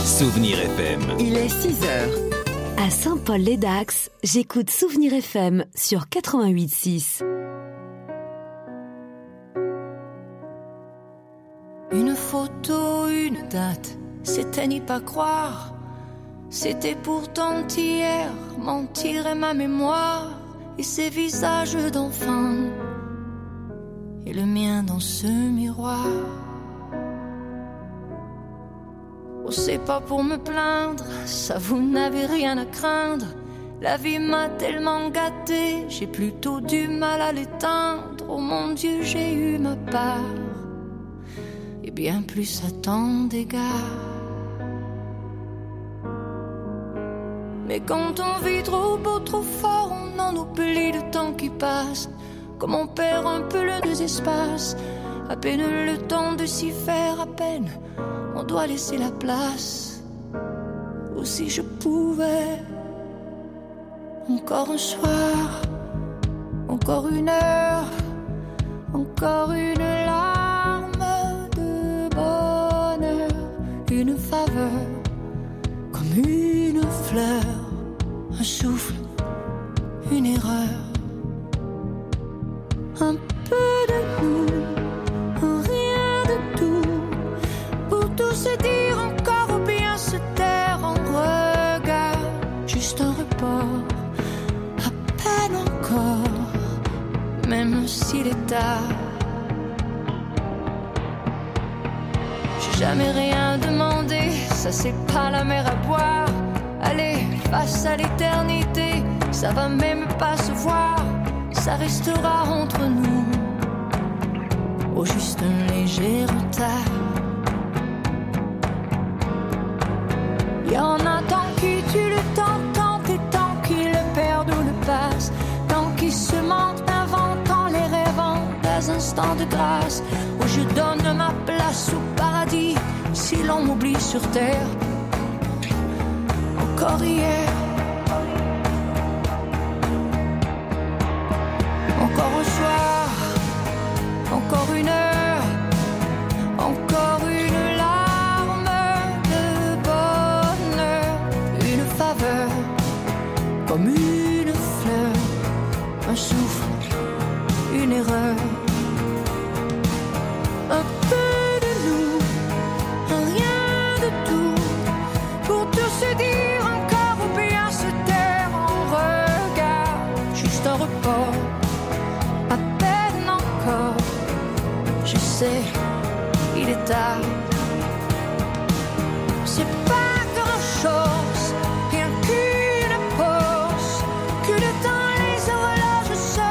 Souvenir FM. Il est 6h. À Saint-Paul-les-Dax, j'écoute Souvenir FM sur 88.6. Une photo, une date, c'était n'y pas croire. C'était pourtant hier, mentirait ma mémoire. Et ces visages d'enfants, et le mien dans ce miroir. Oh, c'est pas pour me plaindre, ça vous n'avez rien à craindre. La vie m'a tellement gâtée, j'ai plutôt du mal à l'éteindre. Oh mon Dieu, j'ai eu ma part, et bien plus à tant d'égards. Mais quand on vit trop beau, trop fort, on en oublie le temps qui passe. Comme on perd un peu le désespace, à peine le temps de s'y faire, à peine on doit laisser la place. Ou si je pouvais, encore un soir, encore une heure, encore une larme de bonheur, une faveur, comme une fleur, un souffle, une erreur, un peu de nous, un rien de tout, pour tout se dire encore ou bien se taire en regard, juste un report, à peine encore, même s'il est tard. J'ai jamais rien demandé, ça c'est pas la mer à boire. Allez, face à l'éternité, ça va même pas se voir, ça restera entre nous, au juste un léger retard. Y'en a tant qui tuent le temps, tant et tant qui le perdent ou le passent, tant qui se mentent, inventant les rêvant des instants de grâce, où je donne ma place au paradis, si l'on m'oublie sur terre. Encore hier, encore un soir, encore une heure, encore une larme de bonheur, une faveur, comme une fleur, un souffle, une erreur, un peu de nous, un rien de tout, pour tout se dire encore ou bien se taire en regard, juste un report, à peine encore, je sais, il est tard, c'est pas grand chose, rien qu'une pause, que le temps les horloges se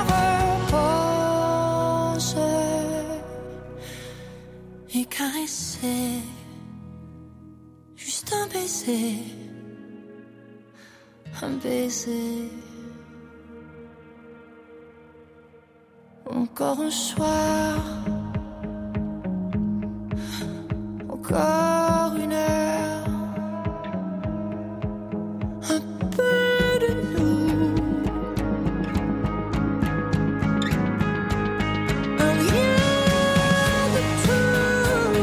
reposent, et caresser, juste un baiser, un baiser. Encore un soir, encore une heure, un peu de nous, un rien de tout.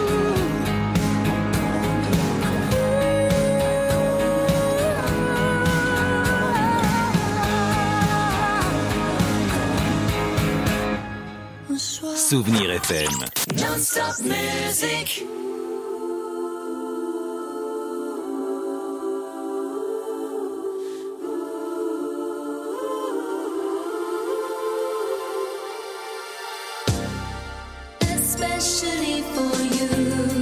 Un soir. Souvenir FM. Non-stop music. Especially for you,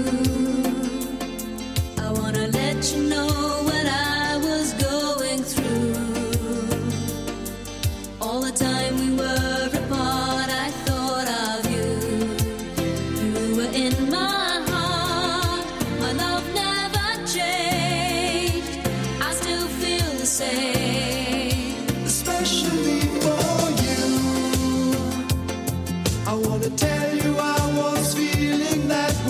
I wanna let you know what I was going through. All the time we were apart, I thought of you. You were in my heart, my love never changed. I still feel the same. Especially for you, I wanna tell you I was feeling that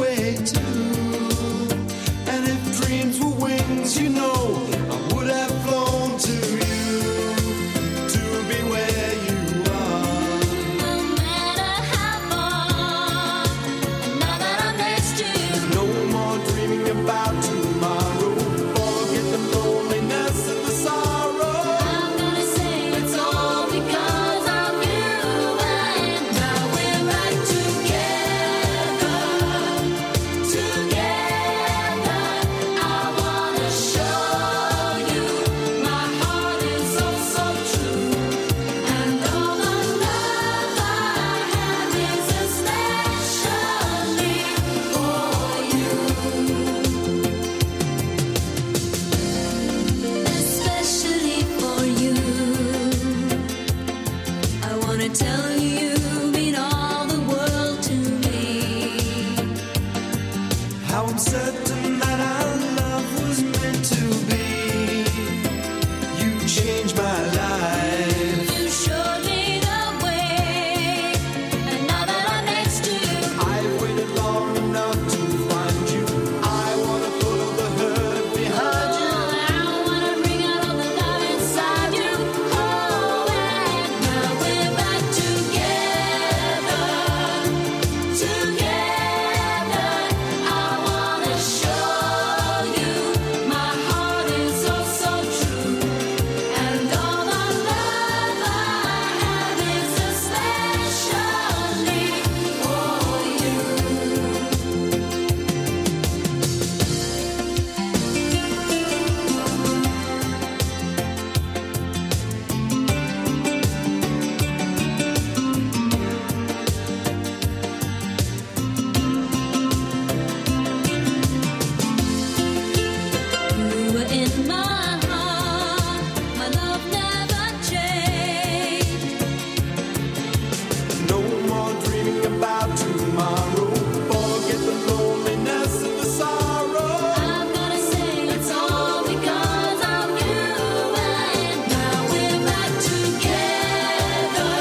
certain that our love was meant to be. You changed my life. You showed me the way, and now that I'm next to you, I've waited long enough to find you. I wanna put all the hurt behind you. I wanna bring out all the love inside you. Oh, and now we're back together, together. I wanna show you my heart is oh so true, and all the love I have is especially for you. You were in my heart, my love never changed. No more dreaming about tomorrow. Forget the loneliness and the sorrow. I'm gonna say it's all because of you, and now we're back together,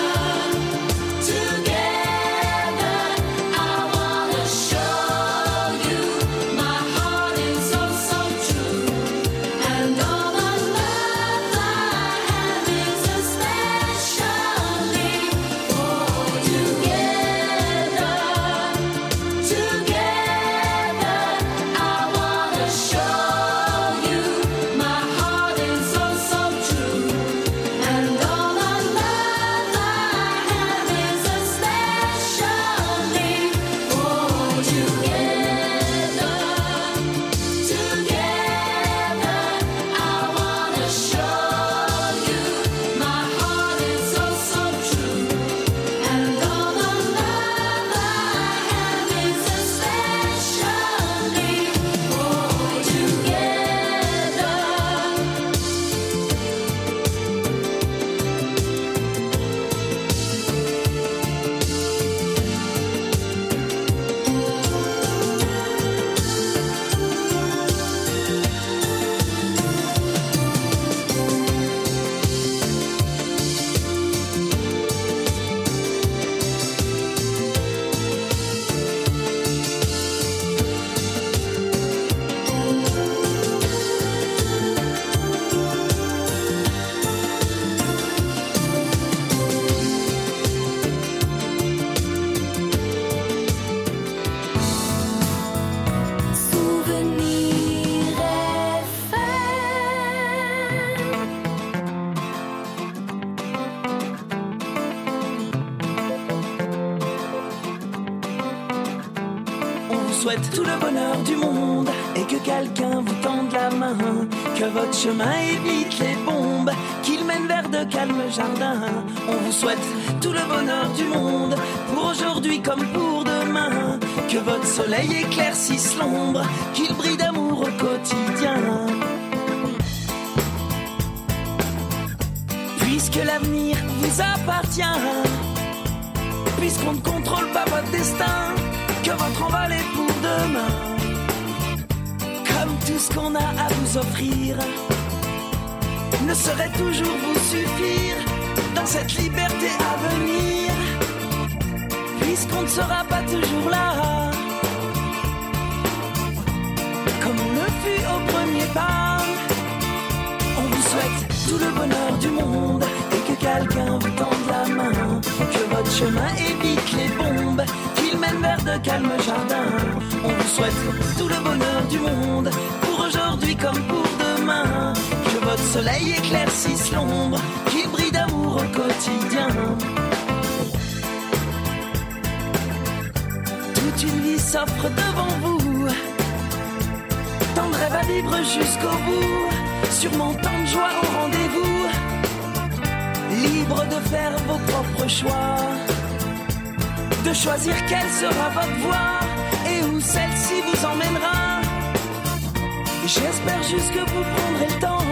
together. I wanna show you my heart is oh so true, and all the love I have is especially for you. Together, I wanna show you my heart is oh so true, and all the love I have is especially for you. Together, I wanna show you my heart is oh so true, and all the love I have is especially for Souvenir On vous souhaite tout le bonheur du monde et que quelqu'un vous tende la main, que votre chemin évite les bombes, qu'il mène vers de calmes jardins. On vous souhaite tout le bonheur du monde pour aujourd'hui comme pour demain, que votre soleil éclaircisse l'ombre, qu'il brille d'amour au quotidien. Puisque l'avenir vous appartient, puisqu'on ne contrôle pas votre destin, que votre envol est pour demain. Comme tout ce qu'on a à vous offrir ne saurait toujours vous suffire dans cette liberté à venir, puisqu'on ne sera pas toujours là, comme on le fut au premier pas. On vous souhaite tout le bonheur du monde et que quelqu'un vous tende la main, que votre chemin évite les bombes, qu'il mène vers de calmes jardins. On vous souhaite tout le bonheur du monde pour aujourd'hui comme pour demain, que votre soleil éclaircisse l'ombre, qu'il brille d'amour au quotidien. Toute une vie s'offre devant vous, tant de rêves à vivre jusqu'au bout, sûrement tant de joie au rendez-vous, libre de faire vos propres choix, de choisir quelle sera votre voie et où celle-ci vous emmènera. J'espère juste que vous prendrez le temps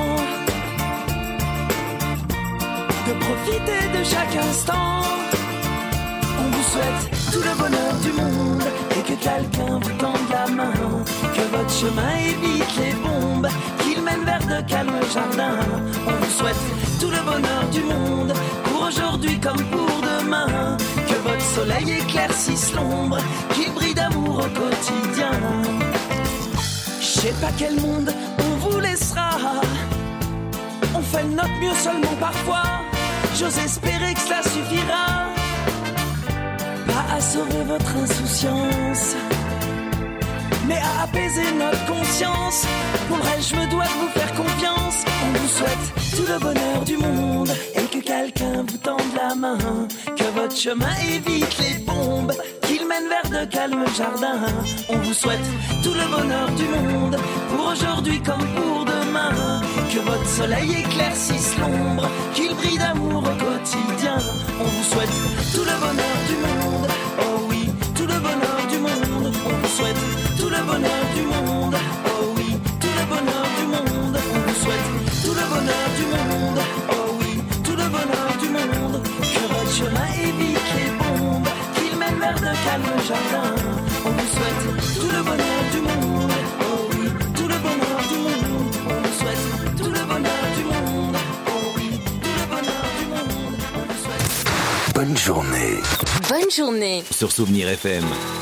de profiter de chaque instant. On vous souhaite tout le bonheur du monde et que quelqu'un vous tende la main. Que votre chemin évite les bombes, qu'il mène vers de calmes jardins. On vous souhaite tout le bonheur du monde, pour aujourd'hui comme pour demain. Que votre soleil éclaircisse l'ombre, qu'il brille d'amour au quotidien. Je sais pas quel monde on vous laissera, on fait de notre mieux seulement parfois. J'ose espérer que cela suffira, pas à sauver votre insouciance, mais à apaiser notre conscience. Pour le reste, je me dois de vous faire confiance. On vous souhaite tout le bonheur du monde et que quelqu'un vous tende la main. Que votre chemin évite les bombes, qu'il mène vers de calmes jardins. On vous souhaite tout le bonheur du monde, pour aujourd'hui comme pour demain. Que votre soleil éclaircisse l'ombre, qu'il brille d'amour au quotidien. On vous souhaite tout le bonheur du monde, oh oui, tout le bonheur du monde. On vous souhaite tout le bonheur du monde, oh oui, tout le bonheur du monde. On vous souhaite tout le bonheur du monde, oh oui, tout le bonheur du monde. Que votre chemin évite les bombes, qu'il mène vers de calmes jardins. On vous souhaite tout le bonheur du monde, oh oui, tout le bonheur du monde. On vous souhaite tout le bonheur du monde, oh oui, tout le bonheur du monde. On vous souhaite. Bonne journée. Bonne journée Sur Souvenir FM.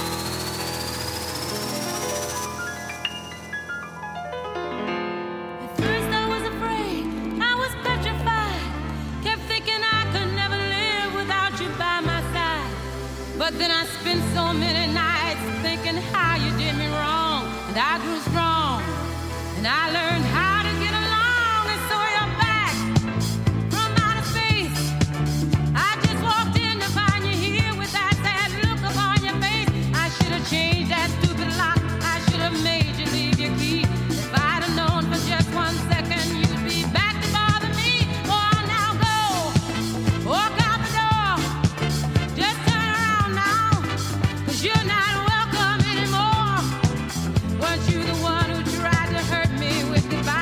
First I was afraid, I was petrified. Kept thinking I could never live without you by my side. But then I spent so many nights thinking how you did me wrong. And I grew strong, and I learned how to get along. And so you're back from outer space. I just walked in to find you here with that sad look upon your face. I should have changed that stupid lock. I should have made you leave your key. If I'd have known for just 1 second you'd be back to bother me. Oh, now go, walk out the door. Just turn around now, 'cause you're not welcome anymore. Weren't you the one who tried to hurt me with goodbye?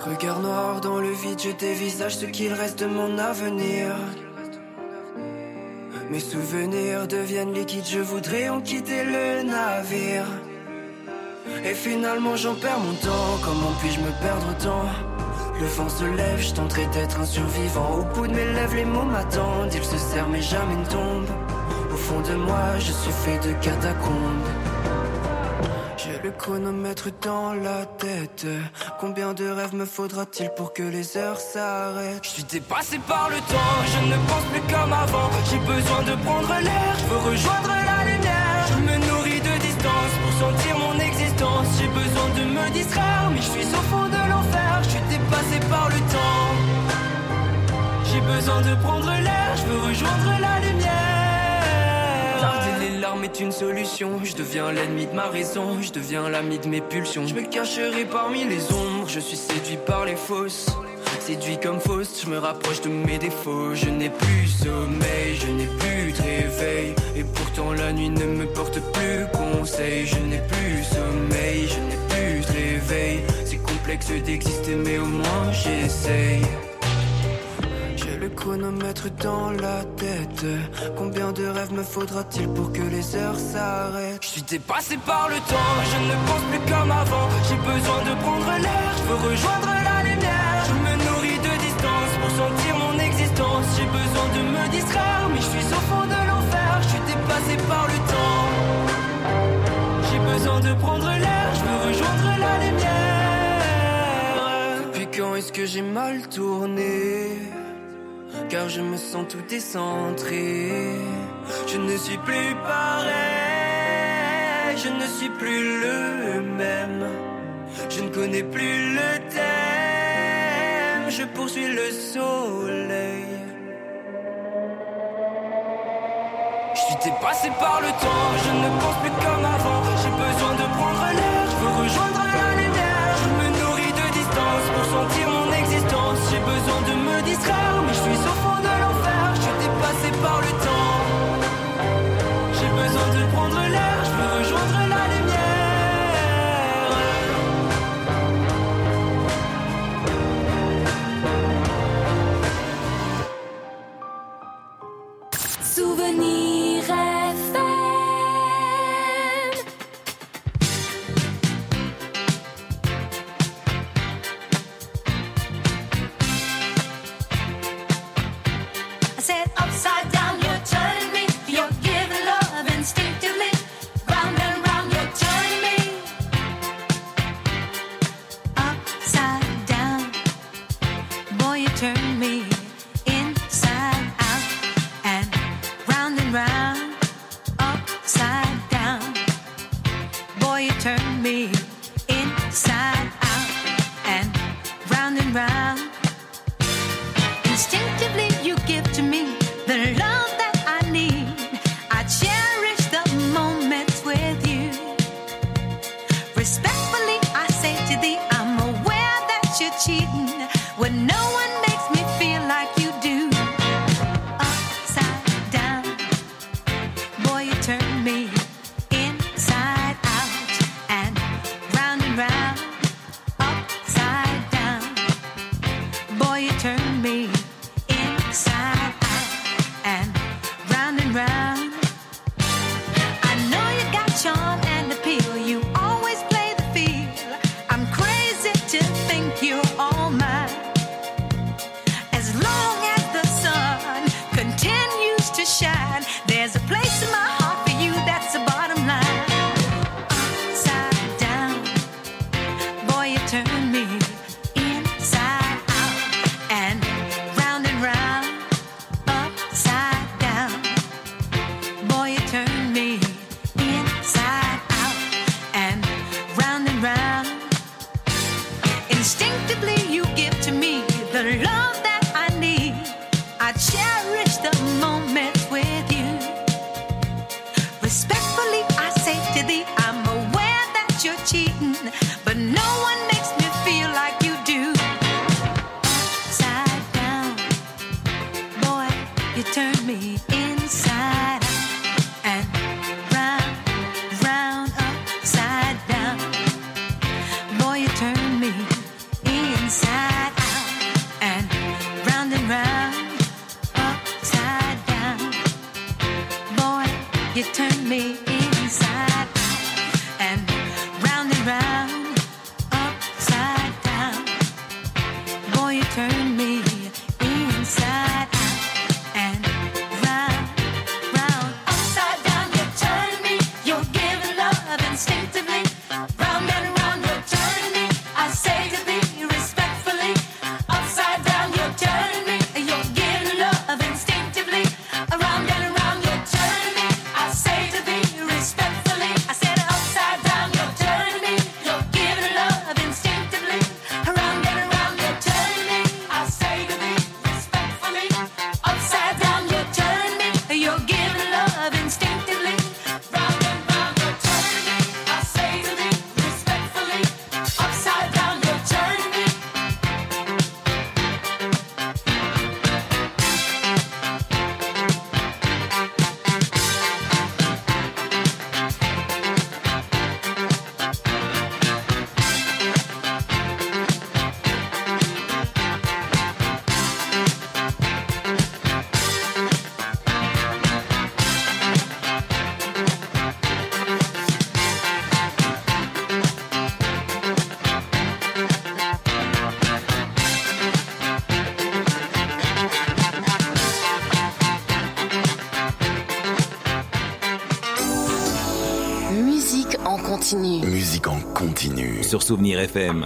Regard noir dans le vide, je dévisage ce qu'il reste de mon avenir. Mes souvenirs deviennent liquides, je voudrais en quitter le navire. Et finalement j'en perds mon temps, comment puis-je me perdre autant? Le vent se lève, je tenterai d'être un survivant. Au bout de mes lèvres, les mots m'attendent, ils se serrent mais jamais ne tombent. Au fond de moi, je suis fait de catacombes. J'ai le chronomètre dans la tête. Combien de rêves me faudra-t-il pour que les heures s'arrêtent? Je suis dépassé par le temps, je ne pense plus comme avant. J'ai besoin de prendre l'air, je veux rejoindre la lumière. Je me nourris de distance pour sentir mon existence. J'ai besoin de me distraire, mais je suis au fond de l'enfer. Je suis dépassé par le temps. J'ai besoin de prendre l'air, je veux rejoindre la lumière. Tarder les larmes est une solution. Je deviens l'ennemi de ma raison, je deviens l'ami de mes pulsions. Je me cacherai parmi les ombres, je suis séduit par les fausses. Séduit comme Faust, je me rapproche de mes défauts. Je n'ai plus sommeil, je n'ai plus de réveil. Et pourtant la nuit ne me porte plus conseil. Je n'ai plus sommeil, je n'ai plus de réveil. C'est complexe d'exister mais au moins j'essaye. J'ai le chronomètre dans la tête. Combien de rêves me faudra-t-il pour que les heures s'arrêtent? Je suis dépassé par le temps, je ne pense plus comme avant. J'ai besoin de prendre l'air, je veux rejoindre la lumière. Je me nourris de distance pour sentir mon existence. J'ai besoin de me distraire, mais je suis au fond de l'enfer. Je suis dépassé par le temps. J'ai besoin de prendre l'air, je veux rejoindre la lumière. Depuis quand est-ce que j'ai mal tourné? Car je me sens tout décentré. Je ne suis plus pareil, je ne suis plus le même. Je ne connais plus le thème, je poursuis le soleil. Je suis dépassé par le temps, je ne pense plus comme avant. J'ai besoin de prendre l'air, je veux rejoindre la lumière. Je me nourris de distance pour sentir mon existence. J'ai besoin de me distraire, mais je suis au fond de l'enfer. Je suis dépassé par le temps. J'ai besoin de prendre l'air, je veux rejoindre la lumière. Souvenir FM. I said upside down, you're turning me. You're giving love instinctively. Round and round, you're turning me. Upside down, boy, you turn me inside out. And round, upside down, boy, you turn me inside out. And round, instinctively you give to me the love that I need. I cherish the moments with you. Respectfully I say to thee, I'm aware that you're cheating when no one makes me feel like you do. Upside down, boy, you turn me inside out. And round, upside down, boy, you turn me inside out. And round, I know you got charm and appeal. You always play the field. I'm crazy to think you're all mine. As long as the sun continues to shine, there's a place in my heart for you that's a You turn me inside out and round, upside down. Boy, you turn me inside out and round, upside down. You turn me, you're giving love instinctively. Round and round, you're turning me. I say to thee respectfully, upside down, you're turning me. You're giving love instinctively. Around and around, you're turning me. I say to thee respectfully, I said upside down, you're turning me. You're giving love instinctively. Around and around, you're turning me. I say to thee respectfully, upside down, you're turning me. You're giving love instinctively. Round and round, you're turning me. I say to thee respectfully, upside down, you're turning me. Musique en continu. Musique en continu. Sur Souvenir FM.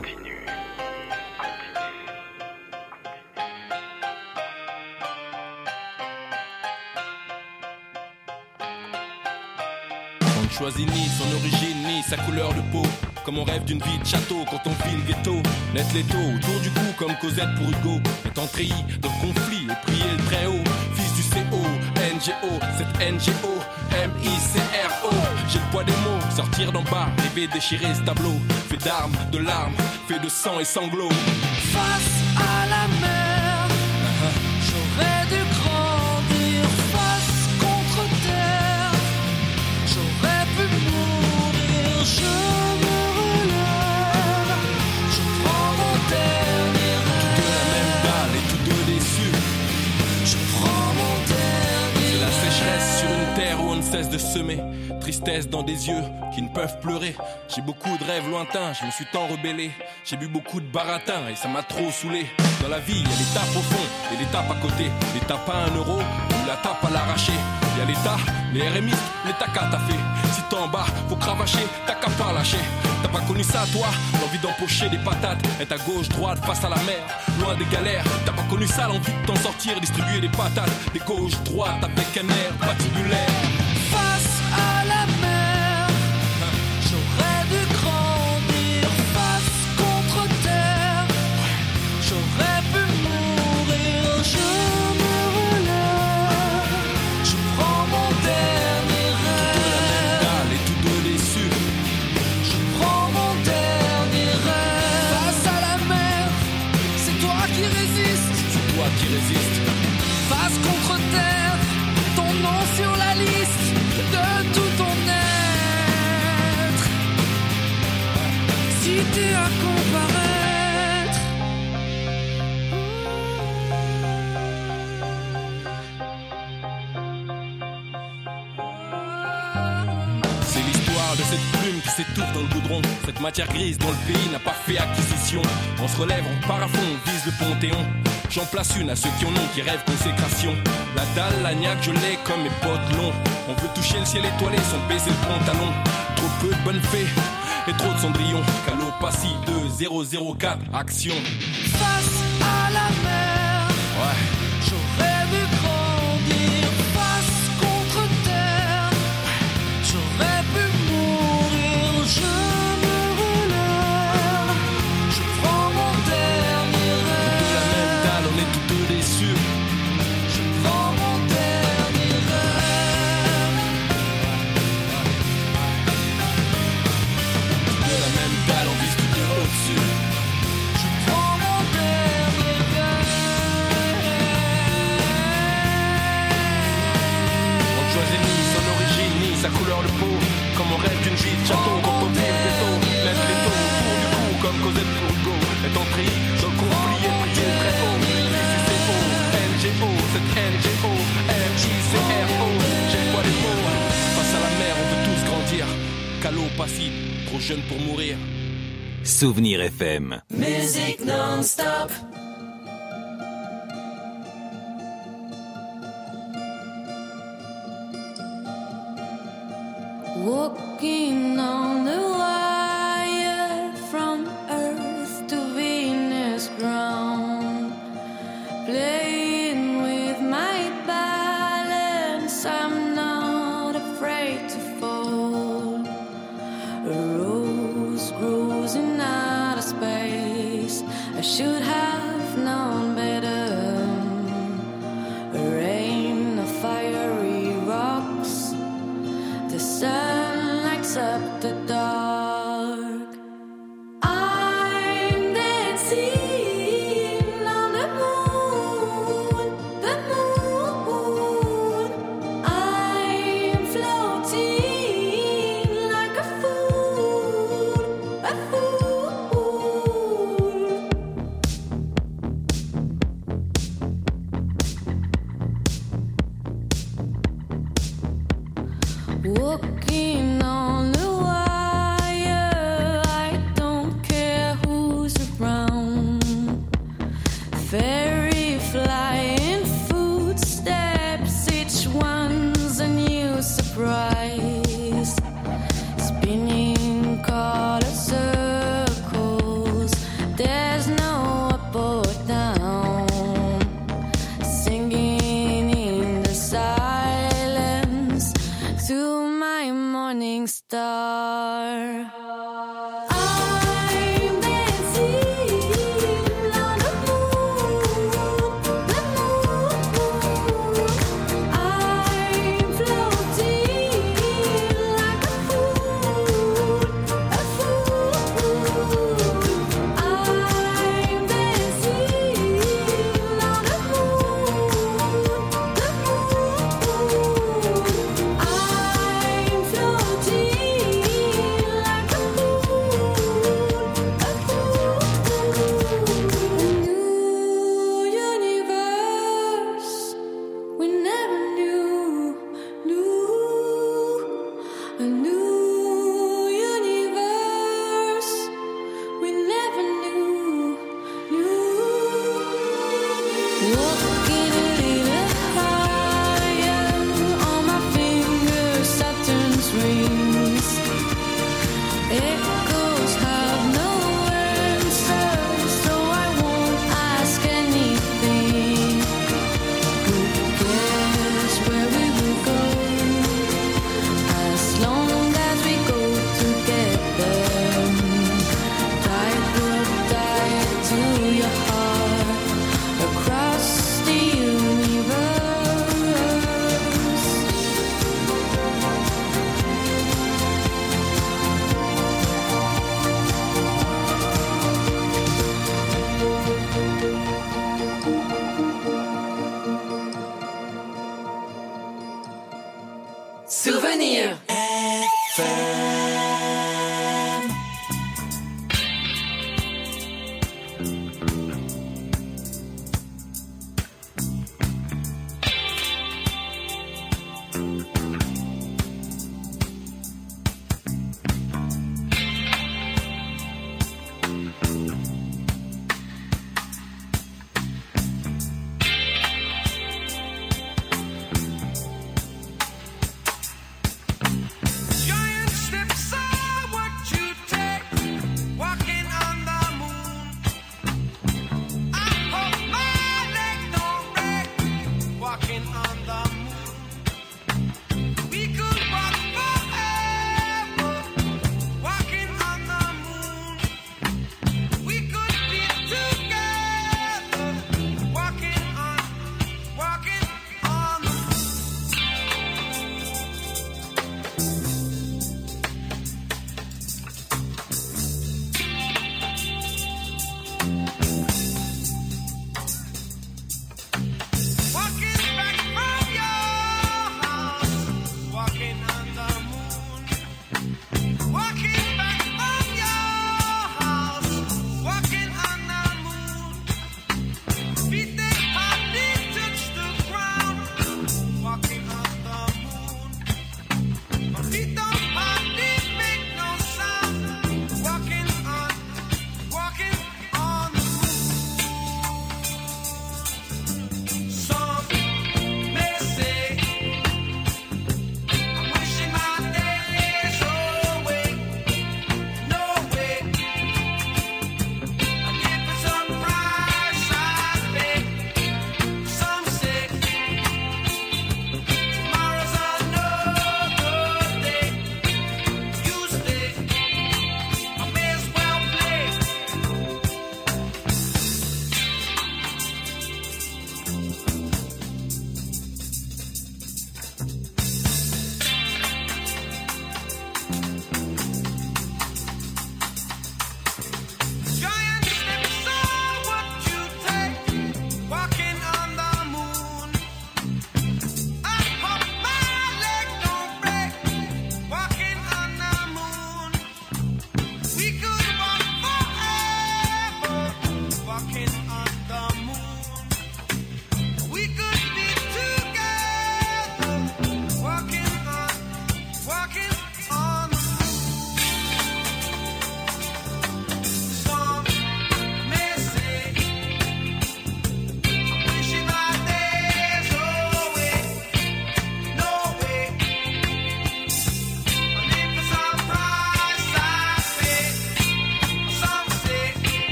On ne choisit ni son origine ni sa couleur de peau. Comme on rêve d'une vie de château quand on vit le ghetto. Net l'étau autour du cou comme Cosette pour Hugo. Étant treillis dans le conflit et prier le très haut. Fils du CO, NGO, cette NGO, MICRO. J'ai le poids des mots, sortir d'en bas, rêver déchirer ce tableau. Fait d'armes, de larmes, fait de sang et sanglots. Face à la mer, j'aurais dû grandir. Face contre terre, j'aurais pu mourir. Je me relève, je prends mon dernier De la même rêve. balle et tous deux déçus. Je prends mon dernier C'est la rêve. sécheresse sur une terre où on ne cesse de semer. Tristesse dans des yeux qui ne peuvent pleurer. J'ai beaucoup de rêves lointains, je me suis tant rebellé. J'ai bu beaucoup de baratin et ça m'a trop saoulé. Dans la vie, il y a l'étape au fond et l'étape à côté. L'étape à 1 euro ou la tape à l'arracher. Il y a l'État, les RMI, l'État qu'a t'as fait. Si t'es en bas, faut cravacher, t'as qu'à pas lâcher. T'as pas connu ça toi, l'envie d'empocher des patates. Être à gauche, droite, face à la mer, loin des galères. T'as pas connu ça, l'envie de t'en sortir, distribuer des patates. Des gauches, droites, avec un air patibulaire. Face à la mer, j'aurais dû grandir. Face contre terre, j'aurais pu mourir. Je me relève, je prends mon dernier rêve. Dalle et tous deux déçus. Je prends mon dernier rêve. Face à la mer, c'est toi qui résistes. C'est toi qui résistes. Face contre terre, ton nom sur la liste de tout ton être. Si t'es à comparaître, C'est l'histoire de cette plume qui s'étouffe dans le goudron. Cette matière grise dont le pays n'a pas fait acquisition. On se relève, on part à fond, on vise le Panthéon. J'en place une à ceux qui en ont, qui rêvent consécration. La dalle, la niaque, je l'ai comme mes potes longs. On veut toucher le ciel étoilé sans baisser le pantalon. Trop peu de bonnes fées et trop de cendrillons. Calopassi 2004, action. face à la mer, Ouais. j'aurais dû grandir. Face contre terre, j'aurais pu mourir. Je me relève, je prends mon dernier De la même rêve. dalle, on est tous deux déçus. Je prends mon dernier rêve. De la même dalle, on vise tous deux au-dessus. Je prends mon dernier rêve. jeune pour mourir. Souvenir FM. Musique non-stop. Walking on the wire from Earth to Venus ground, playing with my balance, I'm not afraid to fall. A rose grows in outer space, I should have known better. A rain of fiery rocks, the sun lights up the dark. I'm dancing on the moon, the moon. I'm floating like a fool, a fool. Walking on the wire, I don't care who's around. Fairy flying footsteps, each one's a new surprise. Spinning color circles, there's no up or down. Singing in the silence to my morning star. I'm dancing on the moon, the moon. I'm floating like a fool, a fool. I'm dancing on the moon, the moon. I'm floating like a fool, a fool. A new universe we never knew. A new universe we never knew. Walking a little higher, on my fingers Saturn's rings. Echoes have no answers, so I won't ask anything. Who cares where we will go, as long as we go together? Tight rope tied to your heart, across the universe. Souvenir. Giant step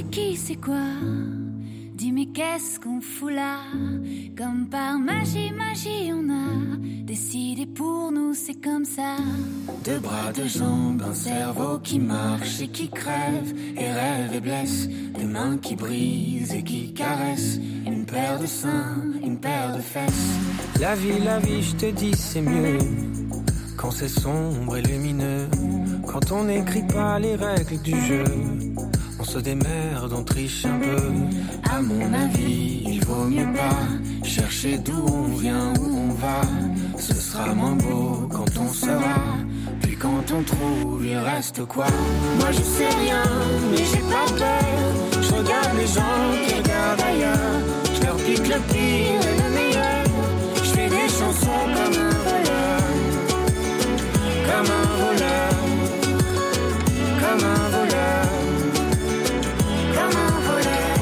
c'est qui, c'est quoi? Dis mais qu'est-ce qu'on fout là? Comme par magie, on a décidé pour nous, c'est comme ça. Deux bras, deux jambes, un cerveau qui marche et qui crève et rêve et blesse, des mains qui brisent et qui caressent, une paire de seins, une paire de fesses. La vie, je te dis c'est mieux quand c'est sombre et lumineux, quand on n'écrit pas les règles du jeu. On se démerde, on triche un peu. À mon avis, il vaut mieux pas chercher d'où on vient, où on va. Ce sera moins beau quand on saura. Puis quand on trouve, il reste quoi? Moi je sais rien, mais j'ai pas peur. Je regarde les gens qui regardent ailleurs. Je leur pique le pire et le meilleur. Je fais des chansons comme un voleur. Comme un voleur. Comme un voleur. Comme un voleur.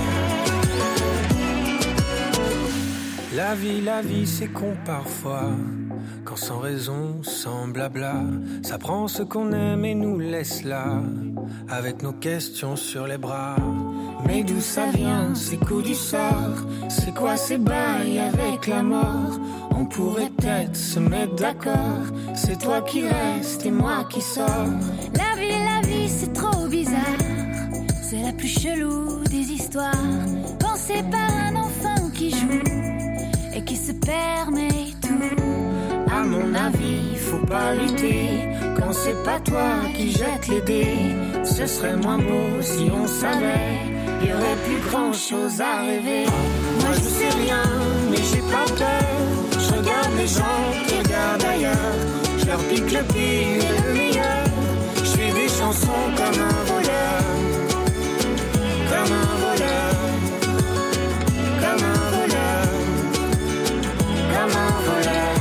La vie, c'est con parfois. Quand sans raison, sans blabla, ça prend ce qu'on aime et nous laisse là, avec nos questions sur les bras. Mais d'où ça vient, ces coups du sort? C'est quoi ces bails avec la mort? On pourrait peut-être se mettre d'accord. C'est toi qui restes et moi qui sors. La vie, c'est trop bizarre. C'est la plus chelou des histoires. Pensée par un enfant qui joue et qui se permet tout. À mon avis, faut pas lutter quand c'est pas toi qui jette les dés. Ce serait moins beau si on savait. Y aurait plus grand chose à rêver. Moi je sais rien, mais j'ai pas peur. Je regarde les gens qui regardent ailleurs. Je leur pique le pire et le meilleur. Je fais des chansons comme un voleur. Comme un voleur. Comme un voleur. Comme un voleur.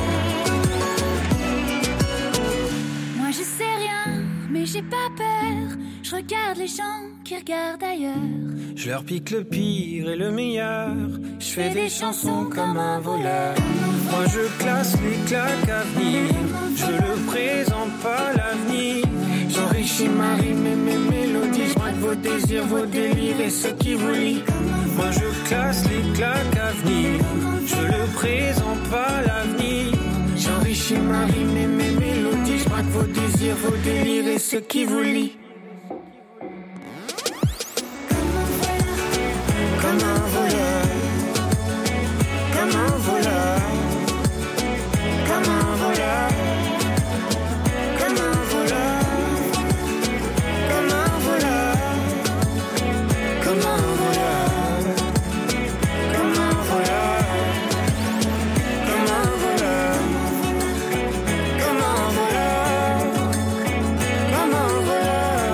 Moi je sais rien, mais j'ai pas peur. Je regarde les gens qui regardent ailleurs. Je leur pique le pire et le meilleur. Je fais des chansons comme un voleur. Moi je classe les claques à venir. Je le présente pas l'avenir. J'enrichis ma rime et mes mélodies. Je braque vos désirs, vos délires et ce qui vous lie. Moi je classe les claques à venir. Je le présente pas l'avenir. J'enrichis ma rime et mes mélodies. Je braque vos désirs, vos délires et ce qui vous lie. Comme un voleur. Comme un voleur. Comme un voleur. Comme un voleur. Comme un voleur. Comme un voleur. Comme un voleur. Comme un voleur. Comme un voleur. Comme un voleur.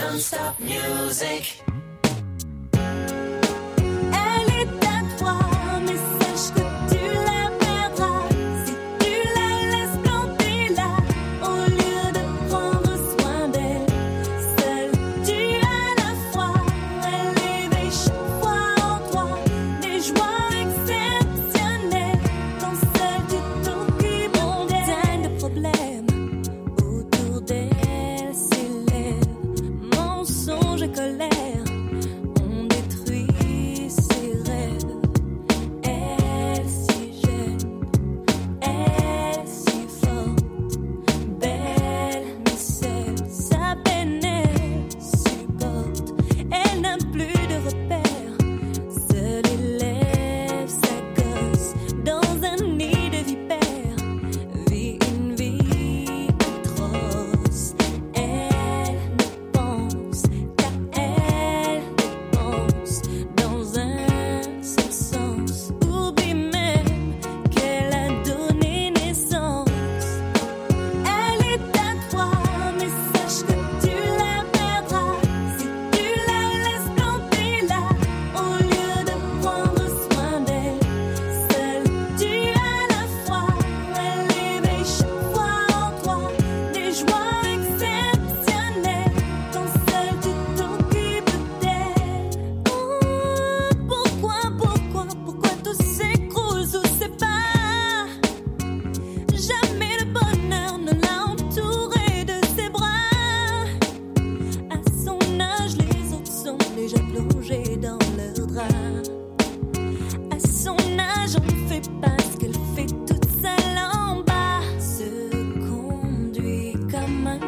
Non-stop music. Elle est à toi, mais sache que tu la perdras si tu la laisses planter là, au lieu de prendre soin d'elle. Seule tu as la foi, elle éveille chaque fois en toi des joies exceptionnelles. Quand seul tu t'occupes d'elle, de problèmes autour d'elle s'élèvent. Mensonges et colère ont détruit ses rêves. Elle si jeune, elle si forte, belle mais seule, sa peine elle supporte. Elle n'a plus de repères, seule élève sa gosse dans un nid de vipères, vit une vie atroce. Elle ne pense qu'à elle, dépense dans un seul sens, oublie même qu'elle a donné naissance. Elle est à toi, mais sache que tu la perdras si tu la laisses planter là, au lieu de prendre soin d'elle. Seule tu as la foi, elle éveille chaque fois en toi des joies exceptionnelles. Quand seul tu t'occupes d'elle. Pourquoi tout s'écroule sous ses pas? Jamais le bonheur ne l'a entouré de ses bras. À son âge, les autres sont déjà plongés dans leur drap. À son âge, on ne fait pas ce qu'elle fait toute seule en bas. Se conduit comme un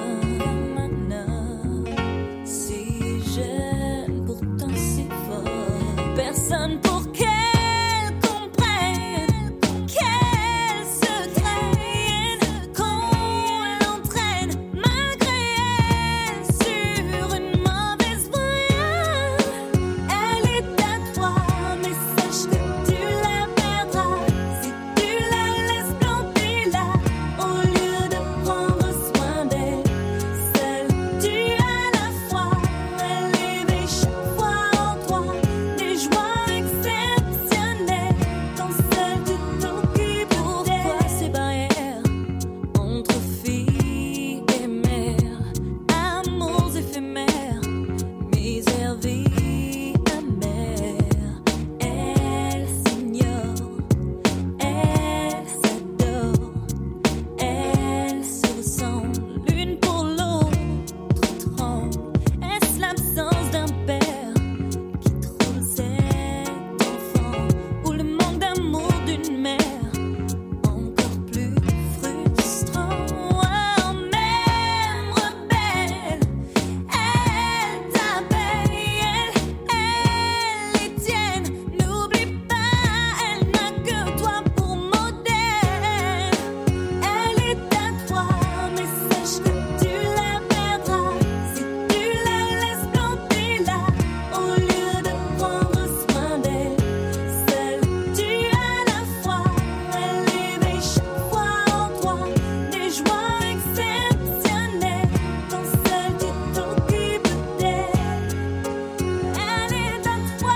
homme, si jeune, pourtant si fort. Personne pour qu'elle comprenne, qu'elle se traîne, qu'on l'entraîne malgré elle sur une mauvaise voie. Elle est à toi, mais sache que tu la perdras si tu la laisses planter là, au lieu de prendre soin d'elle. Seule tu as la foi, elle éveille chaque fois en toi des joies exceptionnelles. Quand seul tu t'occupes d'elle. Pourquoi ces barrières entre filles et mères, amours éphémères, misère, vie amère. Elle s'ignore, elle s'adore, elle se ressemble l'une pour l'autre tremble. Est-ce l'absence d'un père qui trouble cet enfant, ou le manque d'amour d'une mère encore plus frustrant? Oh, même rebelle, elle t'appelle, elle est tienne. N'oublie pas, elle n'a que toi pour modèle. Elle est à toi, mais sache que tu la perdras si tu la laisses planter là, au lieu de prendre soin d'elle. Seule tu as la foi, elle éveille chaque fois en toi des joies exceptionnelles. Quand seul tu t'occupes d'elle. Elle est à toi.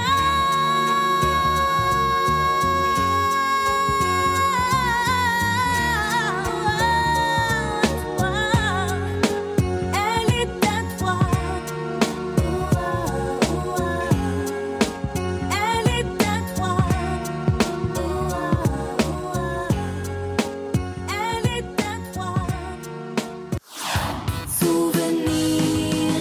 Elle est à toi. Elle est à toi. Elle est à toi. Souvenir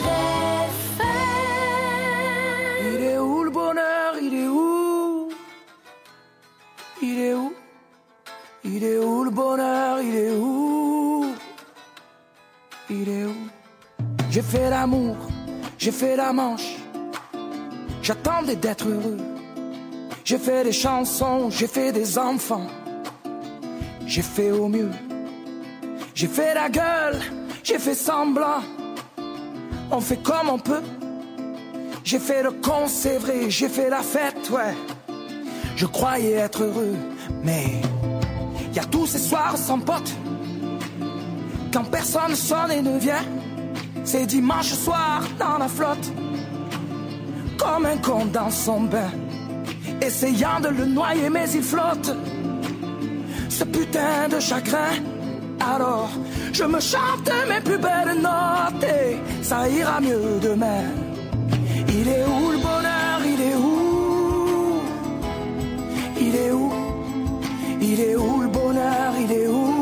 FM. Il est où le bonheur? Il est où? Il est où? Il est où le bonheur? Il est où? Il est où? J'ai fait l'amour, j'ai fait la manche. J'attendais d'être heureux. J'ai fait des chansons, j'ai fait des enfants. J'ai fait au mieux. J'ai fait la gueule, j'ai fait semblant. On fait comme on peut. J'ai fait le con, c'est vrai, j'ai fait la fête, ouais. Je croyais être heureux, mais y a tous ces soirs sans pote, quand personne sonne et ne vient. C'est dimanche soir dans la flotte, comme un con dans son bain, essayant de le noyer mais il flotte, ce putain de chagrin. Alors je me chante mes plus belles notes et ça ira mieux demain. Il est où le bonheur, il est où? Il est où? Il est où le bonheur, il est où?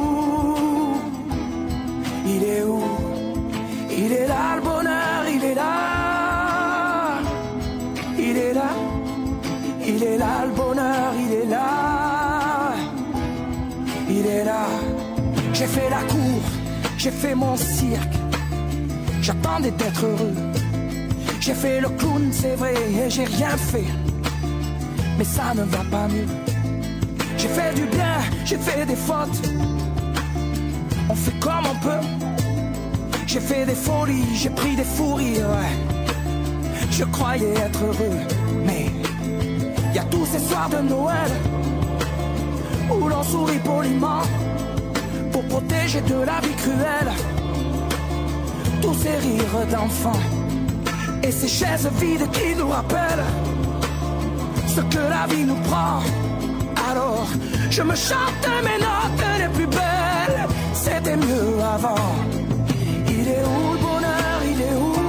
Il est où? Il est là le bonheur, il est là. Il est là. Il est là le bonheur, il est là. Il est là. J'ai fait la cour, j'ai fait mon cirque. J'attendais d'être heureux. J'ai fait le clown, c'est vrai, et j'ai rien fait. Mais ça ne va pas mieux. J'ai fait du bien, j'ai fait des fautes. On fait comme on peut. J'ai fait des folies, j'ai pris des fous rires, ouais. Je croyais être heureux, mais y a tous ces soirs de Noël où l'on sourit poliment pour protéger de la vie cruelle tous ces rires d'enfants et ces chaises vides qui nous rappellent ce que la vie nous prend. Alors je me chante mes notes les plus belles, c'était mieux avant. Il est où le bonheur, il est où?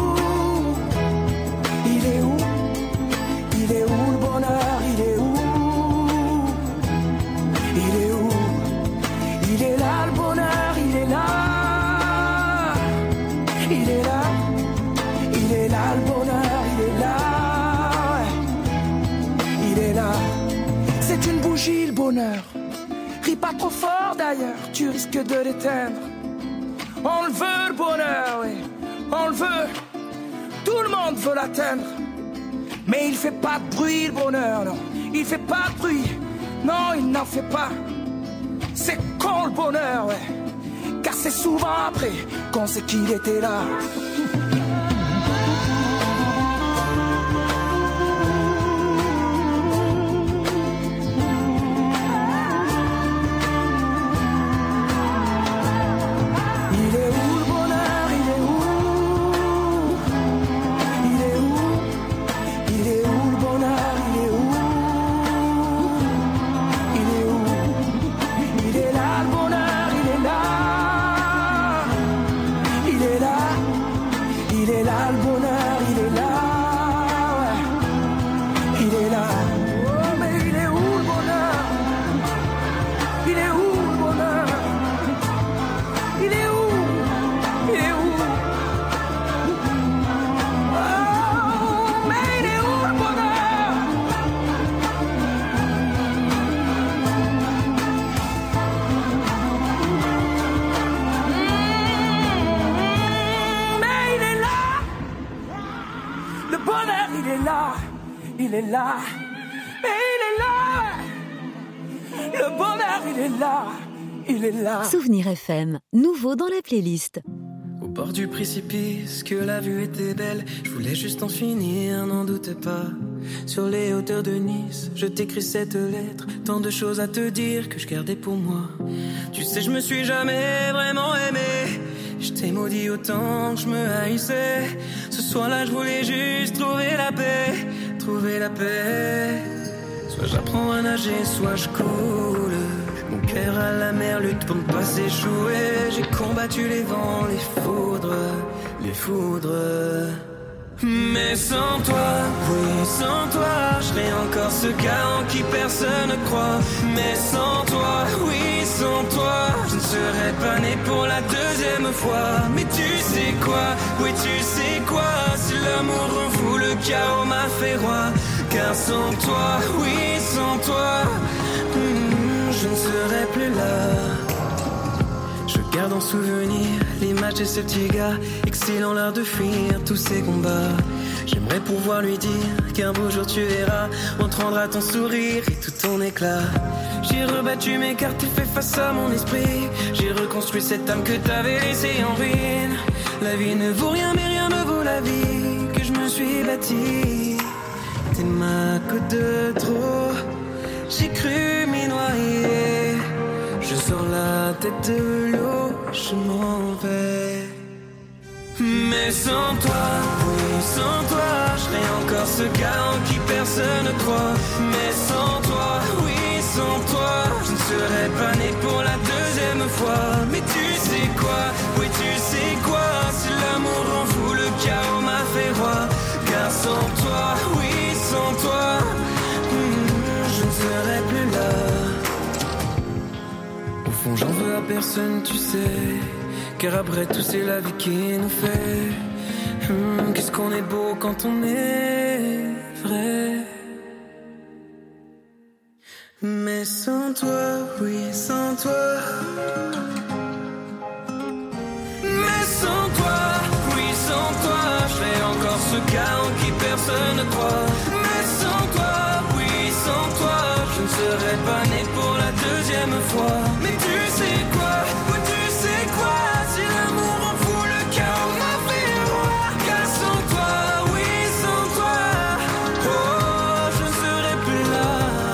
Il est où? Il est où le bonheur, il est où? Il est où? Il est là le bonheur, il est là. Il est là. Il est là le bonheur, il est là. Il est là. C'est une bougie le bonheur. Ris pas trop fort d'ailleurs, tu risques de l'éteindre. On le veut le bonheur, oui, on le veut. Tout le monde veut l'atteindre. Mais il fait pas de bruit le bonheur, non. Il fait pas de bruit, non, il n'en fait pas. C'est con le bonheur, ouais. Car c'est souvent après qu'on sait qu'il était là. Il est là, et il est là. Le bonheur, il est là, il est là. Souvenir FM, nouveau dans la playlist. Au bord du précipice, que la vue était belle. Je voulais juste en finir, n'en doute pas. Sur les hauteurs de Nice, je t'écris cette lettre. Tant de choses à te dire que je gardais pour moi. Tu sais, je me suis jamais vraiment aimé. Je t'ai maudit autant que je me haïssais. Ce soir-là, je voulais juste trouver la paix. Trouver la paix. Soit j'apprends à nager, soit je coule. Mon cœur à la mer lutte pour ne pas s'échouer. J'ai combattu les vents, les foudres. Les foudres. Mais sans toi, oui, sans toi, je serais encore ce gars en qui personne ne croit. Mais sans toi, oui, sans toi, je ne serais pas né pour la deuxième fois. Mais tu sais quoi, oui, tu sais quoi, si l'amour rend fou, le chaos m'a fait roi. Car sans toi, oui, sans toi, je ne serais plus là. Je garde en souvenir l'image de ce petit gars, excellant l'art de fuir tous ces combats. J'aimerais pouvoir lui dire qu'un beau jour tu verras, on te rendra ton sourire et tout ton éclat. J'ai rebattu mes cartes et fait face à mon esprit. J'ai reconstruit cette âme que t'avais laissée en ruine. La vie ne vaut rien mais rien ne vaut la vie que je me suis bâtie. T'es ma goutte de trop, j'ai cru m'y noyer. Je sors la tête de l'eau, je m'en vais. Mais sans toi, oui, sans toi, je serais encore ce gars en qui personne ne croit. Mais sans toi, oui, sans toi, je ne serais pas né pour la deuxième fois. Mais tu sais quoi, oui, tu sais quoi, si l'amour rend fou, le chaos m'a fait roi. Car sans toi, oui, sans toi, je ne serais plus là. Au fond, j'en veux à personne, tu sais. Car après tout, c'est la vie qui nous fait. Qu'est-ce qu'on est beau quand on est vrai. Mais sans toi, oui, sans toi. Mais sans toi, oui, sans toi, je serais encore ce gars en qui personne ne croit. Mais sans toi, oui, sans toi, je ne serais pas né pour la deuxième fois. Mais tu sais quoi, oui, tu sais quoi, si l'amour en fout le chaos m'a fait roi. Car sans toi, oui, sans toi, oh, je ne serais plus là.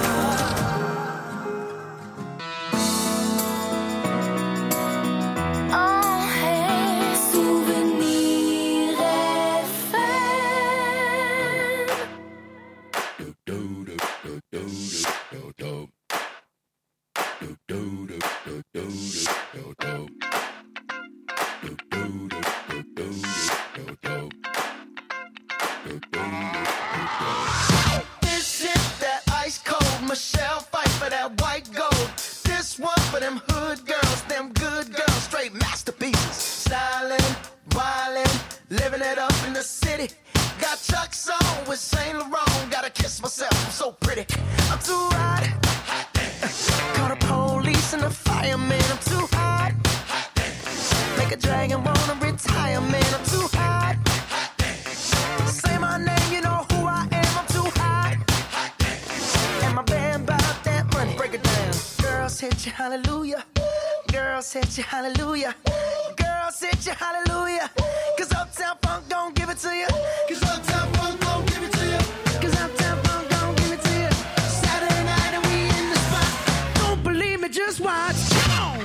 This is that ice cold Michelle fight for that white gold. This one for them hood girls, them good girls, straight masterpieces. Stylin', wildin', living it up in the city. Got Chuck's on with Saint Laurent. Gotta kiss myself, I'm so pretty. I'm too hot. Call the police and the fireman. I'm too hot. Make a dragon wanna retire, man. I'm too hot. Say my name, you know who I am. I'm too hot. And my band bought that money. Break it down. Girls hit you, hallelujah. Girls hit you, hallelujah. Girls hit you, hallelujah. Cause Uptown Funk don't give it to you. Cause Uptown Funk don't give it to you. Cause Uptown Funk don't give it to you. Saturday night and we in the spot. Don't believe me, just watch. Come on.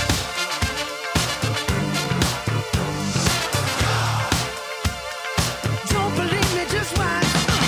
Don't believe me, just watch.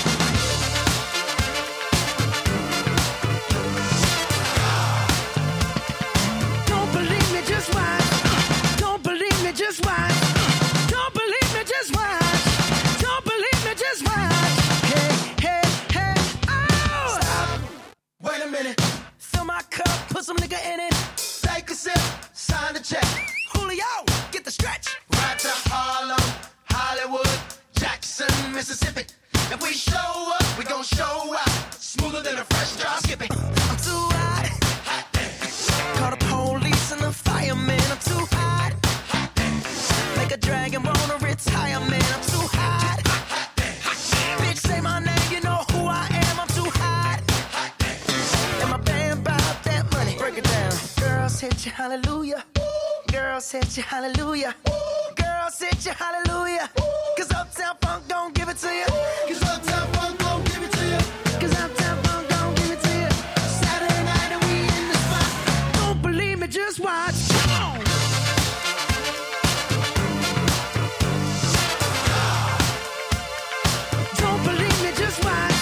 Don't believe me, just watch. Don't believe me, just watch. Don't believe me, just watch. Don't believe me, just watch. Hey, hey, hey, oh! Stop. Wait a minute. Fill my cup, put some nigga in it. Take a sip, sign the check. Julio, get the stretch. Right to Harlem, Hollywood, Jackson, Mississippi. If we show up, we gon' show out. Smoother than a fresh drop. Skip it. I'm too hot. Call the police and the fireman. I'm too hot. Make a dragon wanna retire, man. I'm too hot. Bitch, say my name, you know who I am. I'm too hot. And my band bought that money. Break it down. Girls hit you, hallelujah. Girls hit you, hallelujah. Girls hit you, hallelujah. Cause Uptown Funk don't give it to you. Cause Uptown Funk don't give it to you. Cause Uptown Funk don't give it to you. Saturday night and we in the spot. Don't believe me, just watch. Come on. Don't believe me, just watch.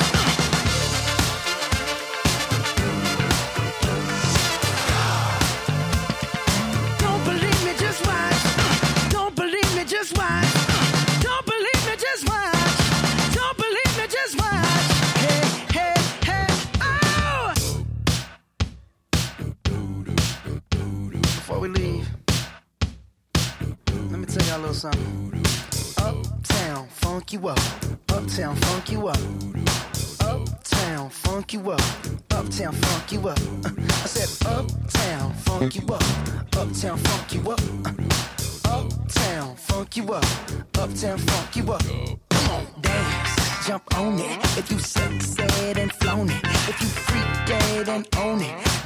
Don't believe me, just watch. Don't believe me, just watch. Don't believe me, just watch. Don't believe me, just watch. Hey, hey, hey, oh! Before we leave, let me tell y'all a little something. Uptown, funk you up. Uptown, funk you up. Uptown, funk you up. Uptown, funk you up. I said uptown, funk you up. Uptown, funk you up. Uptown, funk you up. Uptown, funk you up. Come on, dance, jump on it. If you succeed and flown it. If you freak dead and own it.